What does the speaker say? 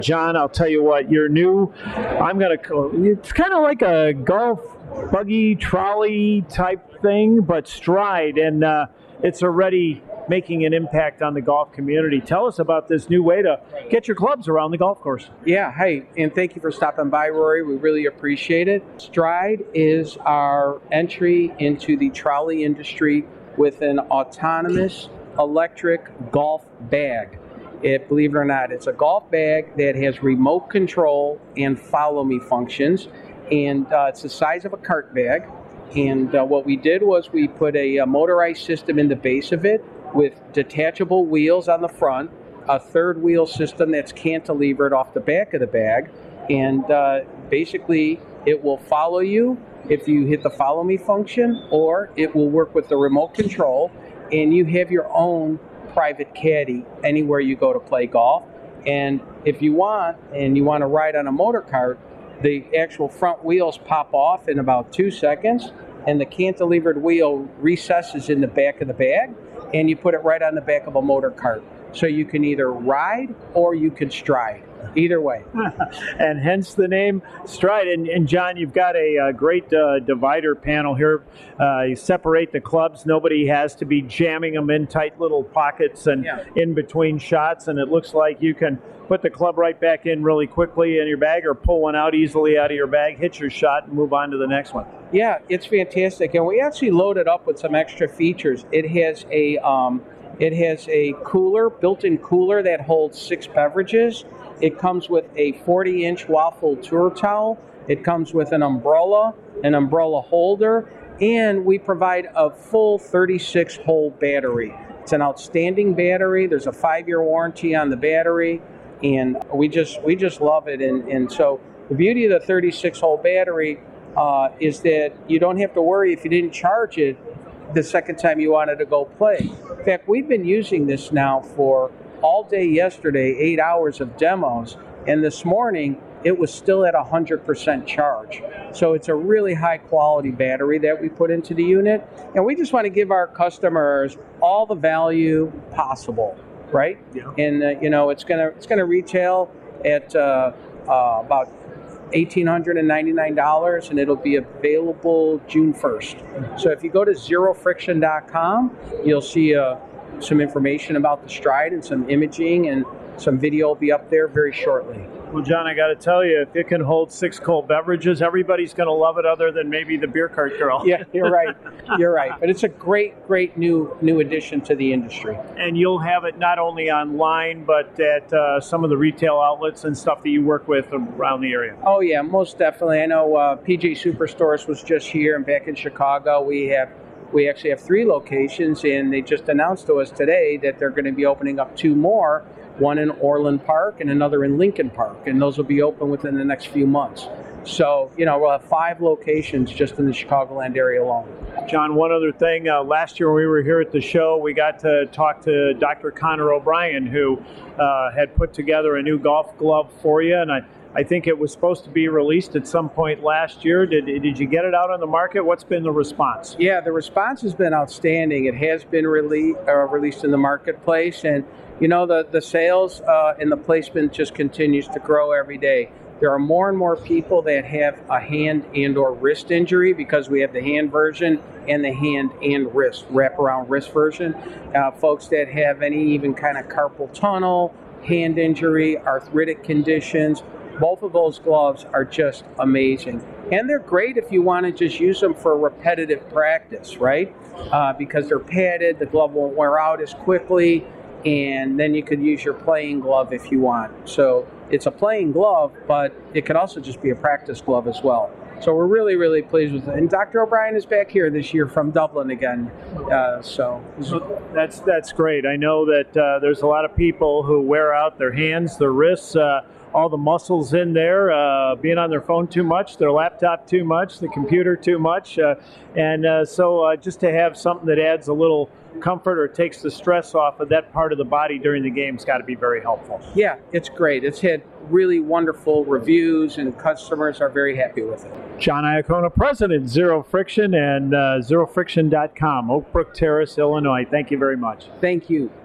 John, I'll tell you what, you're new. It's kind of like a golf buggy trolley type thing, but Stride, and it's already making an impact on the golf community. Tell us about this new way to get your clubs around the golf course. Yeah, hey, and thank you for stopping by, Rory. We really appreciate it. Stride is our entry into the trolley industry with an autonomous electric golf bag. Believe it or not, it's a golf bag that has remote control and follow me functions, and it's the size of a cart bag. And what we did was we put a motorized system in the base of it with detachable wheels on the front, a third wheel system that's cantilevered off the back of the bag, and basically it will follow you if you hit the follow me function, or it will work with the remote control, and you have your own private caddy anywhere you go to play golf. And if you want, and you want to ride on a motor cart, the actual front wheels pop off in about 2 seconds, and the cantilevered wheel recesses in the back of the bag, and you put it right on the back of a motor cart. So you can either ride or you can stride. Either way. And hence the name Stride. And John, you've got a great divider panel here. You separate the clubs. Nobody has to be jamming them in tight little pockets and in between shots. And it looks like you can put the club right back in really quickly in your bag, or pull one out easily out of your bag, hit your shot, and move on to the next one. Yeah, it's fantastic. And we actually loaded up with some extra features. It has a cooler, built-in cooler that holds 6 beverages. It comes with a 40-inch waffle tour towel. It comes with an umbrella holder, and we provide a full 36-hole battery. It's an outstanding battery. There's a 5-year warranty on the battery, and we just love it. And so the beauty of the 36-hole battery is that you don't have to worry if you didn't charge it the second time you wanted to go play. In fact, we've been using this now for all day yesterday, 8 hours of demos, and this morning it was still at 100% charge. So it's a really high quality battery that we put into the unit, and we just want to give our customers all the value possible, right? Yeah. And it's gonna retail at about $1,899, and it'll be available June 1st. So if you go to zerofriction.com, you'll see some information about the Stride and some imaging, and some video will be up there very shortly. Well, John, I got to tell you, if it can hold 6 cold beverages, everybody's going to love it, other than maybe the beer cart girl. Yeah, you're right. You're right. But it's a great new addition to the industry. And you'll have it not only online, but at some of the retail outlets and stuff that you work with around the area. Oh, yeah, most definitely. I know PJ Superstores was just here, and back in Chicago, we actually have 3 locations, and they just announced to us today that they're going to be opening up 2 more, one in Orland Park and another in Lincoln Park, and those will be open within the next few months. So, we'll have 5 locations just in the Chicagoland area alone. John, one other thing. Last year when we were here at the show, we got to talk to Dr. Connor O'Brien, who had put together a new golf glove for you, and I think it was supposed to be released at some point last year. Did you get it out on the market? What's been the response? Yeah, the response has been outstanding. It has been released in the marketplace, and the sales and the placement just continues to grow every day. There are more and more people that have a hand and or wrist injury, because we have the hand version and the hand and wrist, wraparound wrist version. Folks that have any even kind of carpal tunnel, hand injury, arthritic conditions. Both of those gloves are just amazing. And they're great if you want to just use them for repetitive practice, right? Because they're padded, the glove won't wear out as quickly, and then you could use your playing glove if you want. So it's a playing glove, but it could also just be a practice glove as well. So we're really, really pleased with it. And Dr. O'Brien is back here this year from Dublin again. So that's great. I know that there's a lot of people who wear out their hands, their wrists, all the muscles in there, being on their phone too much, their laptop too much, the computer too much. So just to have something that adds a little comfort or takes the stress off of that part of the body during the game's got to be very helpful. Yeah, it's great. It's had really wonderful reviews, and customers are very happy with it. John Iacona, President, Zero Friction, and zerofriction.com, Oak Brook Terrace, Illinois. Thank you very much. Thank you.